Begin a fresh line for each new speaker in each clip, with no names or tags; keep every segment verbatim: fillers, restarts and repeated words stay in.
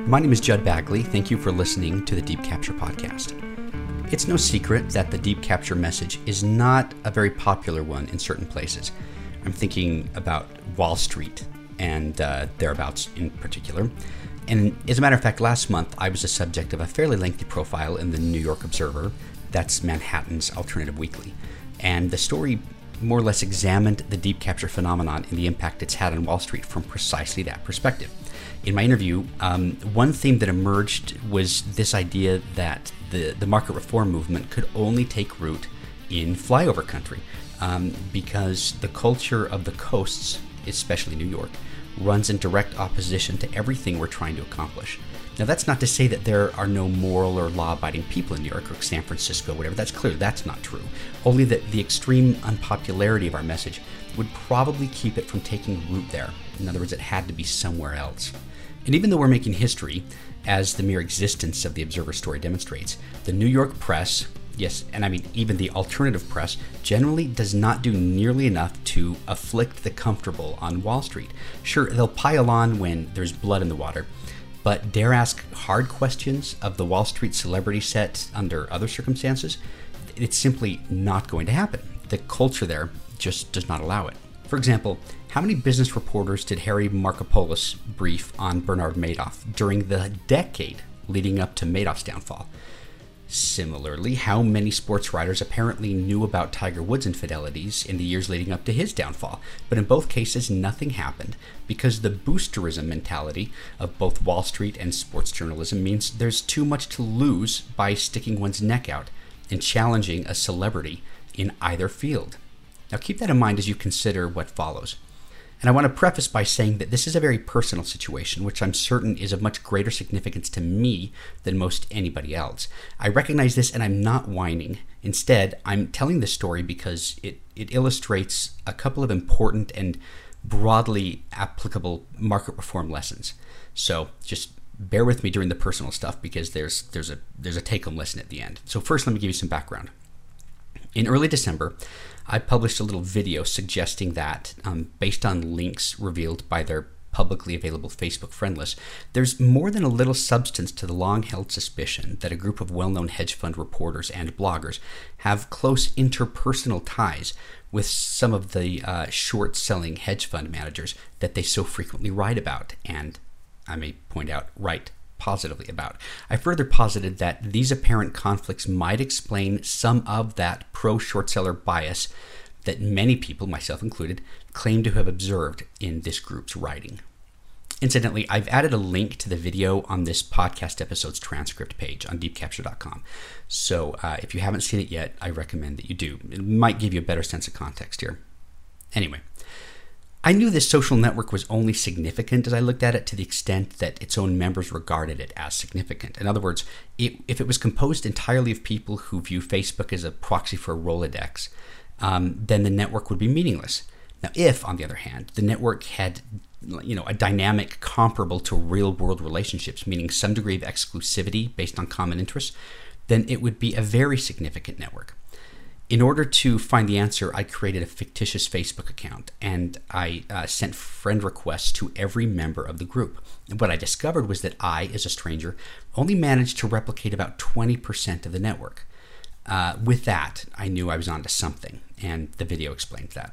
My name is Judd Bagley. Thank you for listening to the Deep Capture Podcast. It's no secret that the Deep Capture message is not a very popular one in certain places. I'm thinking about Wall Street and uh, thereabouts in particular. And as a matter of fact, last month I was the subject of a fairly lengthy profile in the New York Observer, that's Manhattan's alternative weekly. And the story more or less examined the deep capture phenomenon and the impact it's had on Wall Street from precisely that perspective. In my interview, um, one theme that emerged was this idea that the, the market reform movement could only take root in flyover country um, because the culture of the coasts, especially New York, runs in direct opposition to everything we're trying to accomplish. Now, that's not to say that there are no moral or law-abiding people in New York or San Francisco, whatever. That's clear. That's not true. Only that the extreme unpopularity of our message would probably keep it from taking root there. In other words, it had to be somewhere else. And even though we're making history, as the mere existence of the Observer story demonstrates, the New York press, yes, and I mean even the alternative press, generally does not do nearly enough to afflict the comfortable on Wall Street. Sure, they'll pile on when there's blood in the water, but dare ask hard questions of the Wall Street celebrity set under other circumstances, it's simply not going to happen. The culture there just does not allow it. For example, how many business reporters did Harry Markopolos brief on Bernard Madoff during the decade leading up to Madoff's downfall? Similarly, how many sports writers apparently knew about Tiger Woods' infidelities in the years leading up to his downfall? But in both cases, nothing happened because the boosterism mentality of both Wall Street and sports journalism means there's too much to lose by sticking one's neck out and challenging a celebrity in either field. Now keep that in mind as you consider what follows. And I want to preface by saying that this is a very personal situation, which I'm certain is of much greater significance to me than most anybody else. I recognize this and I'm not whining. Instead, I'm telling this story because it, it illustrates a couple of important and broadly applicable market reform lessons. So just bear with me during the personal stuff because there's there's a there's a take-home lesson at the end. So first, let me give you some background. In early December, I published a little video suggesting that, um, based on links revealed by their publicly available Facebook friend list, there's more than a little substance to the long-held suspicion that a group of well-known hedge fund reporters and bloggers have close interpersonal ties with some of the uh, short-selling hedge fund managers that they so frequently write about, and I may point out, write positively about. I further posited that these apparent conflicts might explain some of that pro-short seller bias that many people, myself included, claim to have observed in this group's writing. Incidentally, I've added a link to the video on this podcast episode's transcript page on deep capture dot com. So uh, if you haven't seen it yet, I recommend that you do. It might give you a better sense of context here. Anyway, I knew this social network was only significant as I looked at it to the extent that its own members regarded it as significant. In other words, it, if it was composed entirely of people who view Facebook as a proxy for a Rolodex, um, then the network would be meaningless. Now, if, on the other hand, the network had you know, a dynamic comparable to real-world relationships, meaning some degree of exclusivity based on common interests, then it would be a very significant network. In order to find the answer, I created a fictitious Facebook account and I uh, sent friend requests to every member of the group. And what I discovered was that I, as a stranger, only managed to replicate about twenty percent of the network. Uh, with that, I knew I was onto something, and the video explained that.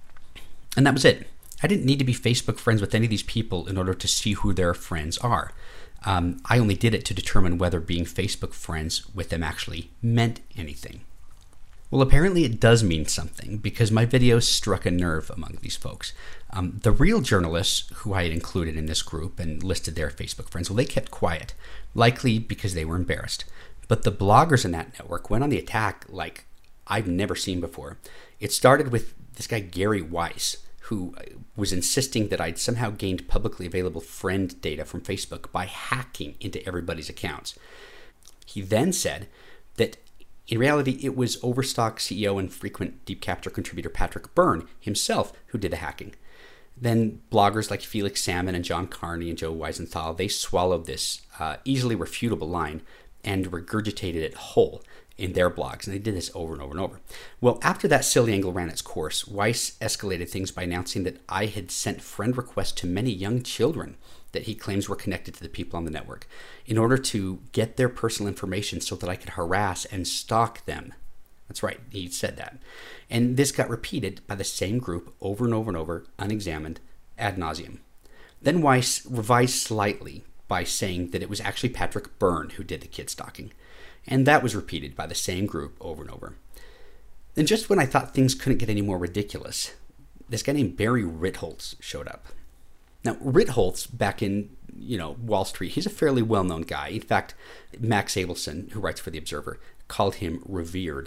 And that was it. I didn't need to be Facebook friends with any of these people in order to see who their friends are. Um, I only did it to determine whether being Facebook friends with them actually meant anything. Well, apparently it does mean something because my video struck a nerve among these folks. Um, the real journalists who I had included in this group and listed their Facebook friends, well, they kept quiet, likely because they were embarrassed. But the bloggers in that network went on the attack like I've never seen before. It started with this guy, Gary Weiss, who was insisting that I'd somehow gained publicly available friend data from Facebook by hacking into everybody's accounts. He then said that in reality, it was Overstock C E O and frequent Deep Capture contributor Patrick Byrne himself who did the hacking. Then bloggers like Felix Salmon and John Carney and Joe Weisenthal, they swallowed this uh, easily refutable line and regurgitated it whole, in their blogs, and they did this over and over and over. Well, after that silly angle ran its course, Weiss escalated things by announcing that I had sent friend requests to many young children that he claims were connected to the people on the network in order to get their personal information so that I could harass and stalk them. That's right, he said that. And this got repeated by the same group over and over and over, unexamined, ad nauseum. Then Weiss revised slightly by saying that it was actually Patrick Byrne who did the kid stalking. And that was repeated by the same group over and over. Then just when I thought things couldn't get any more ridiculous, this guy named Barry Ritholtz showed up. Now, Ritholtz, back in, you know, Wall Street, he's a fairly well-known guy. In fact, Max Abelson, who writes for The Observer, called him revered.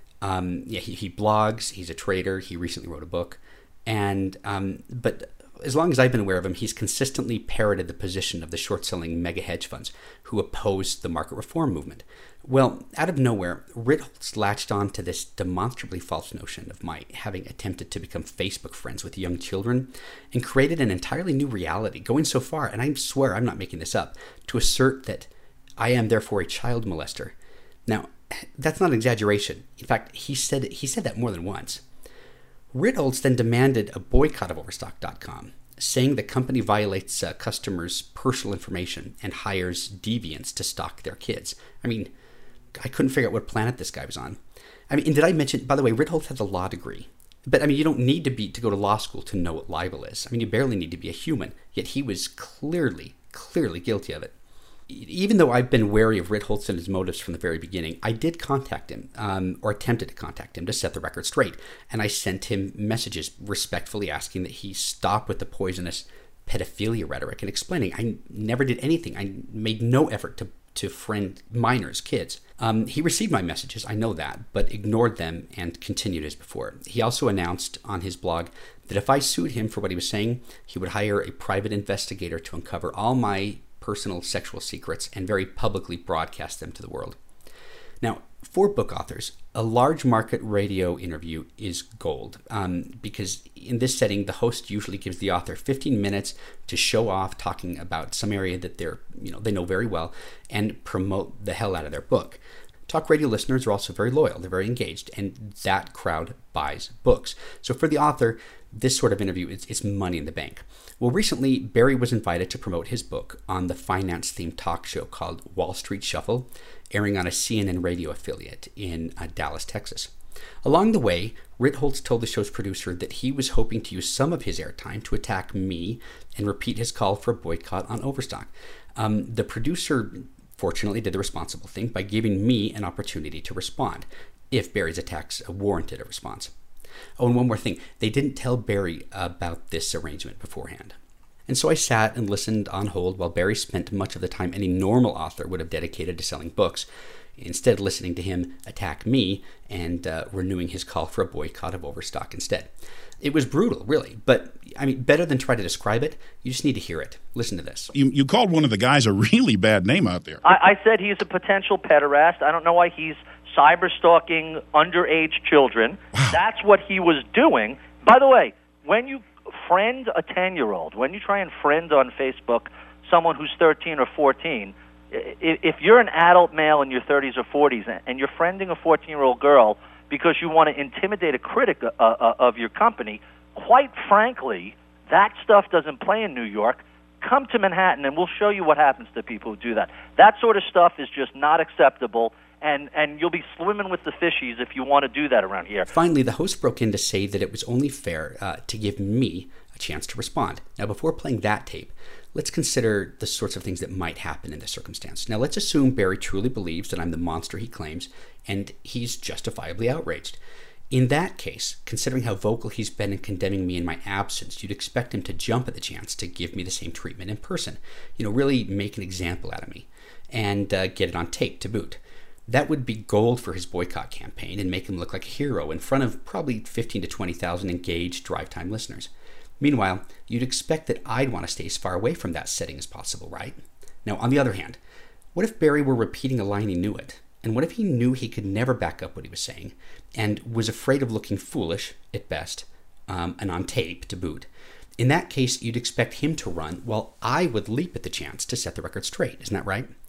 Um, yeah, he, he blogs, he's a trader, he recently wrote a book. And, um, but as long as I've been aware of him, he's consistently parroted the position of the short-selling mega hedge funds who opposed the market reform movement. Well, out of nowhere, Ritholtz latched on to this demonstrably false notion of my having attempted to become Facebook friends with young children and created an entirely new reality, going so far, and I swear I'm not making this up, to assert that I am therefore a child molester. Now, that's not an exaggeration. In fact, he said he said that more than once. Ritholtz then demanded a boycott of Overstock dot com, saying the company violates uh, customers' personal information and hires deviants to stalk their kids. I mean, I couldn't figure out what planet this guy was on. I mean, and did I mention, by the way, Ritholtz has a law degree. But I mean, you don't need to be to go to law school to know what libel is. I mean, you barely need to be a human, yet he was clearly, clearly guilty of it. Even though I've been wary of Ritholtz and his motives from the very beginning, I did contact him, um, or attempted to contact him to set the record straight. And I sent him messages respectfully asking that he stop with the poisonous pedophilia rhetoric and explaining I never did anything. I made no effort to, to friend minors, kids. Um, he received my messages, I know that, but ignored them and continued as before. He also announced on his blog that if I sued him for what he was saying, he would hire a private investigator to uncover all my personal sexual secrets and very publicly broadcast them to the world. Now, for book authors, a large market radio interview is gold um, because in this setting, the host usually gives the author fifteen minutes to show off talking about some area that they're, you know, they know very well and promote the hell out of their book. Talk radio listeners are also very loyal, they're very engaged, and that crowd buys books. So for the author, this sort of interview is, is money in the bank. Well, recently, Barry was invited to promote his book on the finance-themed talk show called Wall Street Shuffle, airing on a C N N radio affiliate in uh, Dallas, Texas. Along the way, Ritholtz told the show's producer that he was hoping to use some of his airtime to attack me and repeat his call for a boycott on Overstock. Um, the producer, fortunately, did the responsible thing by giving me an opportunity to respond, if Barry's attacks warranted a response. Oh, and one more thing. They didn't tell Barry about this arrangement beforehand. And so I sat and listened on hold while Barry spent much of the time any normal author would have dedicated to selling books, instead listening to him attack me and uh, renewing his call for a boycott of Overstock instead. It was brutal, really, but I mean, better than try to describe it, you just need to hear it. Listen to this.
You, you called one of the guys a really bad name out there.
I, I said he's a potential pederast. I don't know why he's cyber stalking underage children. Wow. That's what he was doing. By the way, when you friend a ten-year-old, when you try and friend on Facebook someone who's thirteen or fourteen, if you're an adult male in your thirties or forties and you're friending a fourteen-year-old girl because you want to intimidate a critic uh, uh, of your company, quite frankly, that stuff doesn't play in New York. Come to Manhattan and we'll show you what happens to people who do that. That sort of stuff is just not acceptable. And and you'll be swimming with the fishies if you want to do that around here.
Finally, the host broke in to say that it was only fair uh, to give me a chance to respond. Now, before playing that tape, let's consider the sorts of things that might happen in this circumstance. Now, let's assume Barry truly believes that I'm the monster he claims, and he's justifiably outraged. In that case, considering how vocal he's been in condemning me in my absence, you'd expect him to jump at the chance to give me the same treatment in person. You know, really make an example out of me, and uh, get it on tape to boot. That would be gold for his boycott campaign and make him look like a hero in front of probably fifteen to twenty thousand engaged drive time listeners. Meanwhile, you'd expect that I'd want to stay as far away from that setting as possible, right? Now, on the other hand, what if Barry were repeating a line he knew it? And what if he knew he could never back up what he was saying and was afraid of looking foolish, at best, um, and on tape to boot? In that case, you'd expect him to run while I would leap at the chance to set the record straight. Isn't that right?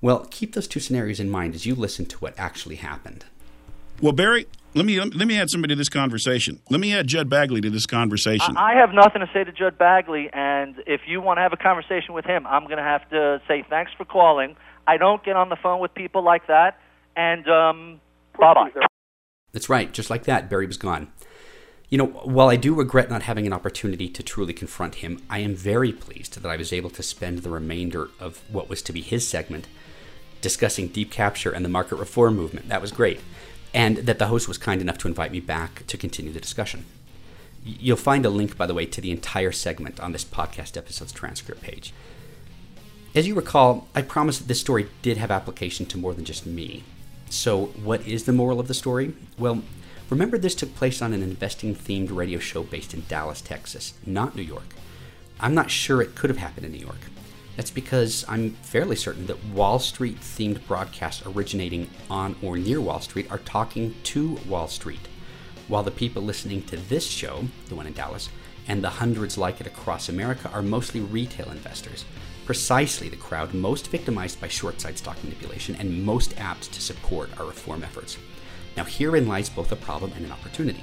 Well, keep those two scenarios in mind as you listen to what actually happened.
Well, Barry, let me let me add somebody to this conversation. Let me add Judd Bagley to this conversation.
I have nothing to say to Judd Bagley, and if you want to have a conversation with him, I'm going to have to say thanks for calling. I don't get on the phone with people like that, and um, bye-bye.
That's right. Just like that, Barry was gone. You know, while I do regret not having an opportunity to truly confront him, I am very pleased that I was able to spend the remainder of what was to be his segment discussing deep capture and the market reform movement. That was great. And that the host was kind enough to invite me back to continue the discussion. You'll find a link, by the way, to the entire segment on this podcast episode's transcript page. As you recall, I promised that this story did have application to more than just me. So what is the moral of the story? Well, remember this took place on an investing-themed radio show based in Dallas, Texas, not New York. I'm not sure it could have happened in New York. That's because I'm fairly certain that Wall Street-themed broadcasts originating on or near Wall Street are talking to Wall Street, while the people listening to this show, the one in Dallas, and the hundreds like it across America are mostly retail investors, precisely the crowd most victimized by short-side stock manipulation and most apt to support our reform efforts. Now herein lies both a problem and an opportunity.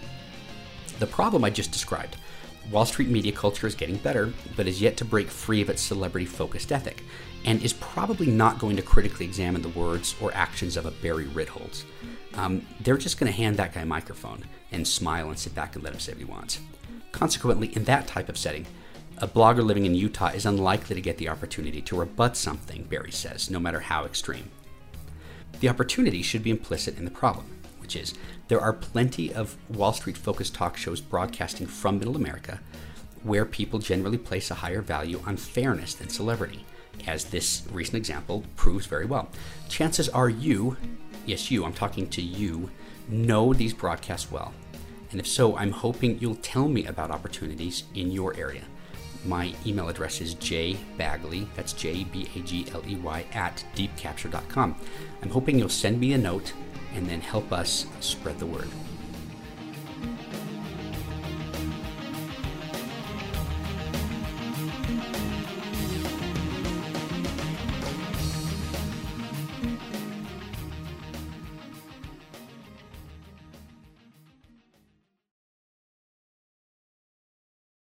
The problem I just described. Wall Street media culture is getting better, but is yet to break free of its celebrity-focused ethic, and is probably not going to critically examine the words or actions of a Barry Ritholtz. Um, they're just going to hand that guy a microphone and smile and sit back and let him say what he wants. Consequently, in that type of setting, a blogger living in Utah is unlikely to get the opportunity to rebut something Barry says, no matter how extreme. The opportunity should be implicit in the problem, which is there are plenty of Wall Street-focused talk shows broadcasting from Middle America where people generally place a higher value on fairness than celebrity, as this recent example proves very well. Chances are you, yes you, I'm talking to you, know these broadcasts well. And if so, I'm hoping you'll tell me about opportunities in your area. My email address is jbagley, that's J B A G L E Y, at deep capture dot com. I'm hoping you'll send me a note and then help us spread the word.